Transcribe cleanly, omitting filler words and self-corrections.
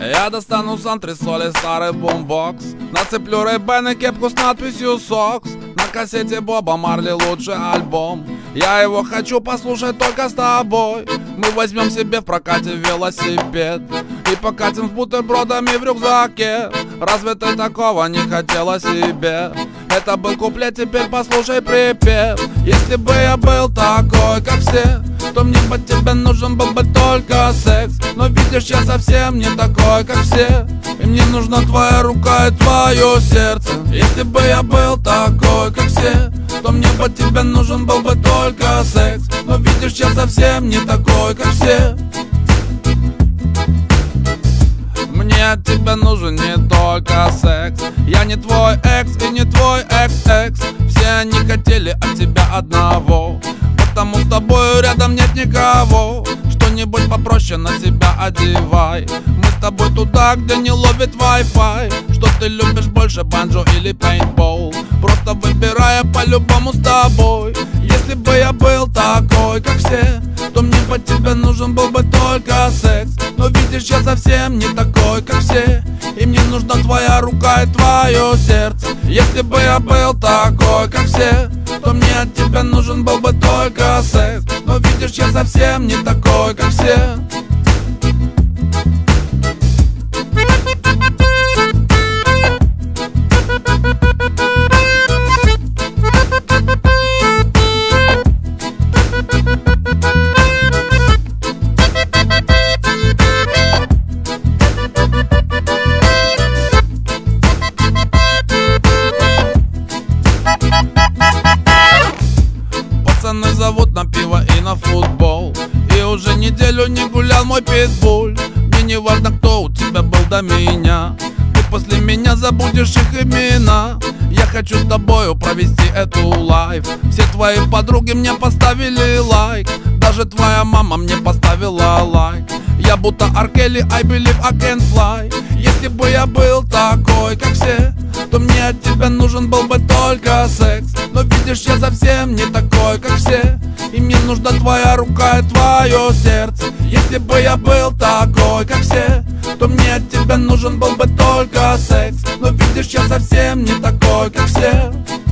Я достану с антресоли старый бумбокс, нацеплю Ray-Ban и кепку с надписью «Сокс». На кассете Боба Марли лучший альбом, я его хочу послушать только с тобой. Мы возьмем себе в прокате велосипед и покатим с бутербродами в рюкзаке. Разве ты такого не хотела себе? Это был куплет, теперь послушай припев. Если бы я был такой, как все, то мне бы тебе нужен был бы только секс. Но видишь, я совсем не такой, как все, и мне нужна твоя рука и твое сердце. Если бы я был такой, как все, то мне бы тебе нужен был бы только секс. Но видишь, я совсем не такой, как все. Мне от тебя нужен не только секс. Я не твой экс и не твой экс-экс. Все они хотели от тебя одного, потому с тобой рядом нет никого. Что-нибудь попроще на себя одевай. Мы с тобой туда, где не ловит Wi-Fi. Что ты любишь больше, банджо или пейнтбол? Просто выбирая по-любому с тобой. Если бы я был такой, как все, то мне по тебе нужен был бы только секс. Но видишь, я совсем не такой, как все, и мне нужна твоя рука и твое сердце. Если бы я был такой, как все, то мне от тебя нужен был бы только секс. Но видишь, я совсем не такой, как все. Пацаны зовут на пиво и на футбол, и уже неделю не гулял мой питбуль. Мне не важно, кто у тебя был до меня, ты после меня забудешь их имена. Я хочу с тобою провести эту лайф. Все твои подруги мне поставили лайк, даже твоя мама мне поставила лайк. Я будто R. Kelly, I believe I can fly. Если бы я был такой, как все, то мне от тебя нужен был бы только секс. Но видишь, я совсем не такой, как все, и мне нужна твоя рука и твое сердце. Если бы я был такой, как все, то мне от тебя нужен был бы только секс. Но видишь, я совсем не такой, как все.